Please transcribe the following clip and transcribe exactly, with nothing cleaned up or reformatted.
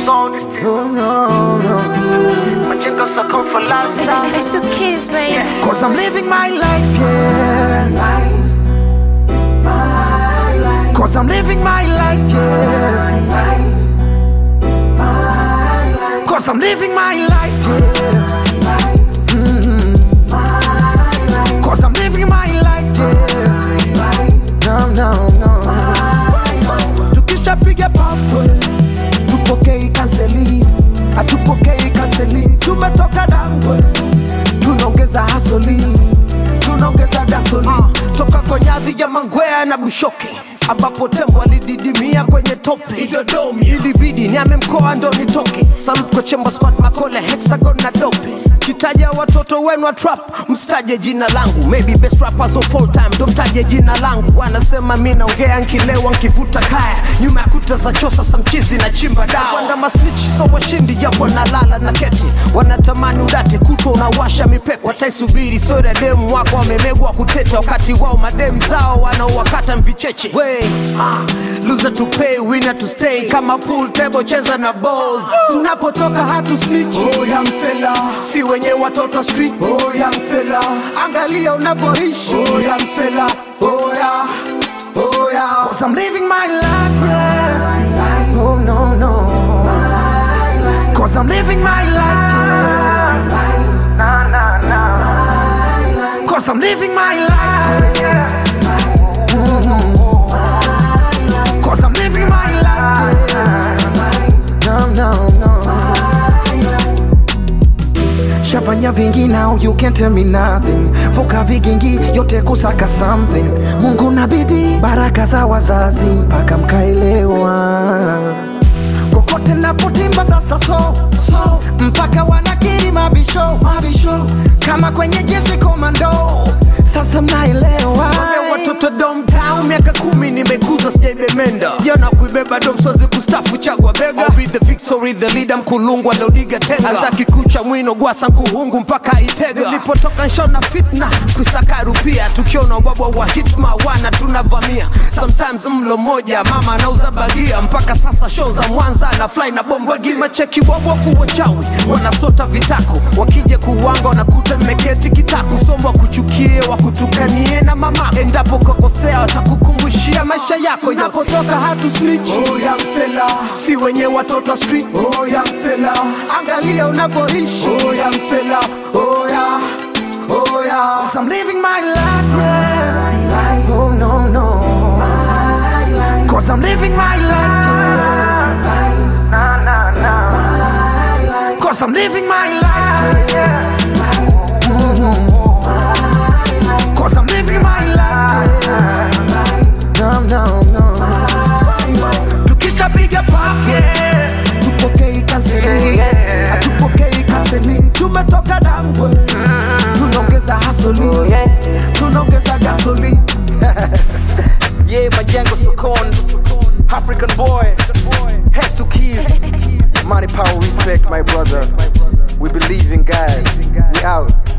song is this. No, no, no. My jingle so come for lifestyle. Let's do kids, baby. Yeah. Cause I'm living my life, yeah. Life, my life. Cause I'm living my life, yeah. Life, my life. Cause I'm living my life, yeah. Mm-hmm. My life. Cause I'm living my life, yeah. No, no, no. Tukishapiga pafu tupokei kanseli, atupokei kanseli. Tumetoka Dangwe, tunaongeza hasoli, tunaongeza gasoli. uh, Toka kwa nyadhi ya Mangwea na Bushoke, ambapo tembo alididimia kwenye tope. Idodomi ilibidi niame mkoa ndo nitoke. Salute kwa Chemba Squad, Makole, Hexagon na Dope. Kitaja watoto wenu wa trap, mstaje jina langu. Maybe best rappers of all time, ndo mtaje jina langu. Wanasema mi naongea nkilewa nkivuta kaya, nyuma ya kuta za chosa samchizi na chimba dawa. Wanda masnichi so washindi yapo na lala na keti. Wanatamani udate kuto unawasha mipepe. Wataisubiri soda demu wako wamemegwa kuteta, wakati wao mademu zao wanaowakata mvicheche. Wey, ah, loser to pay, winner to stay. Kama pool table cheza na balls. Tunapotoka hatu snitch. Oh ya msela, si wenye watoto street. Oh ya msela, angalia unapoishi. Oh ya msela, oh ya, oh ya. Cause I'm living my life, yeah. Oh no, no. Cause I'm living my life, yeah. Nah, nah, nah. Cause I'm living my life, yeah. Mm-hmm. Cause I'm living my life, yeah. No, no, no. Shafanya vingi now, you can't tell me nothing. Vuka vigingi, yote kusaka something. Mungu na bidii, baraka za wazazi, mpaka mkaelewa. Kokote napotimba sasa so, so mpaka wanakiri mabisho, mabisho. Kama kwenye jeshi komando, sasa mnaelewa. Wame watoto downtown, miaka kumi nimekuza sijaibemenda. Sijana kuibeba dom sozi kustafu chagwa bega. I'll be the victory, the leader mkulungwa Lodiga Tenga. Azaki kucha mwino gwasa nkuhungu mpaka Itega. Nilipotoka nshona fitna, kusaka rupia. Tukiona ubabwa wa hitma, wana tunavamia. Sometimes mlo moja, mama nauza bagia. Mpaka sasa show za Mwanza na fly na bomba gima. Cheki wabofu wachawi, wanasota vitako. Wakije kuwanga wanakuta nimeketi kitako. Somo kuchukie, wakutukanie na mama. Endapo kokosea watakukumbushia maisha yako. Inapotoka hatu snitch. Oh ya msela, si wenye watoto street. Oh ya msela, angalia unapoishi. Oh ya msela, oh ya, oh ya. Cause I'm living my life, yeah. Oh no, no. Cause I'm living my life, yeah. Nah, nah, nah. Cause I'm living my life, yeah. Mm-hmm. Cause I'm living my life, yeah. No, no, no. Tukishapiga pafu, yeah. Tupokei kanseli, yeah. Atupokei kanseli. Tumetoka Dangwe, mm. Tunaongeza hasoli, yeah. Tunaongeza gasoli. Yeah, Majengo Sokon, African boy, heads to keys. Money, power, respect, my brother. We believe in God. We out.